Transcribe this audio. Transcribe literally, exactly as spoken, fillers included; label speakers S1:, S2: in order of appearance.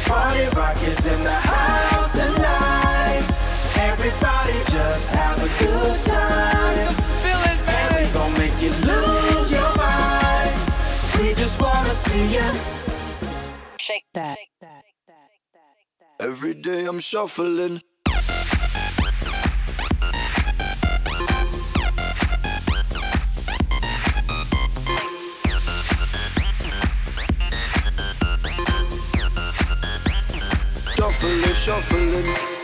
S1: Party rock is in the house tonight. Everybody just have a good time. Feel it, man. And we gon' make you lose your mind. We just wanna see you shake that.
S2: Every day I'm shuffling. Shuffling, shuffling.